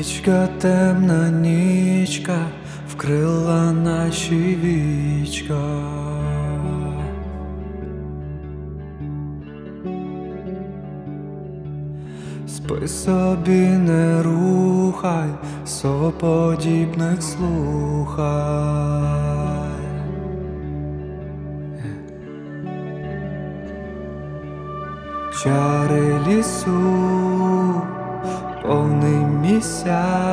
Нічка, темна нічка вкрила наші вічка. Спи собі, не рухай, совоподібних слухай. Чари лісу, повний місяць,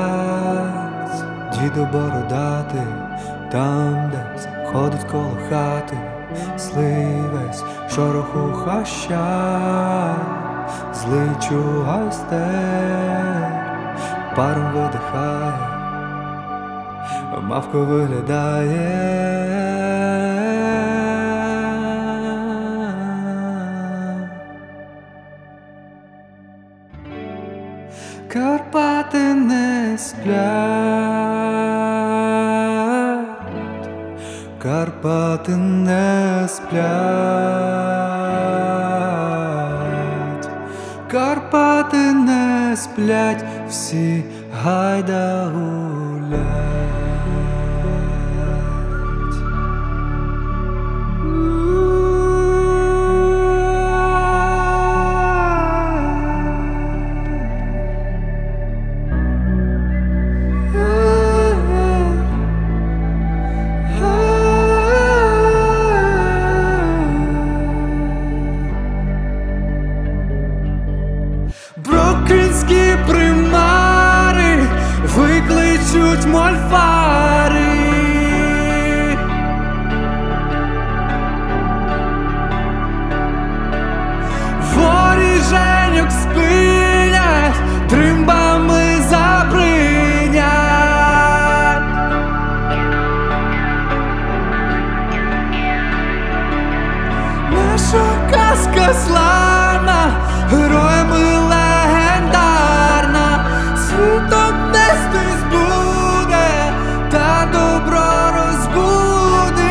дідо бородатий, там десь ходить коло хати, сливець, шороху хаща, злий чугайстер паром видихає, мавко виглядає. Карпати не сплять, Карпати не сплять, Карпати не сплять, всі гайда гулять. Брокинські примари викличуть мольфари. Воріженьок спинять, тримбами забринять. Наша казка славна, героями легендарна, світом нестись буде, та добро розбудить.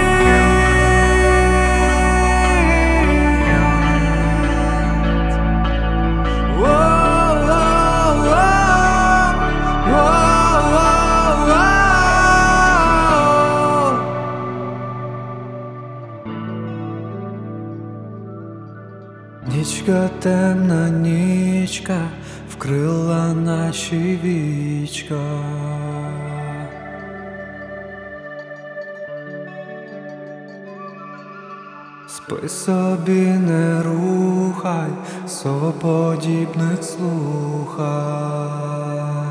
Нічка, темна нічка вкрила наші вічка. Спи собі, не рухай, совоподібних слухай.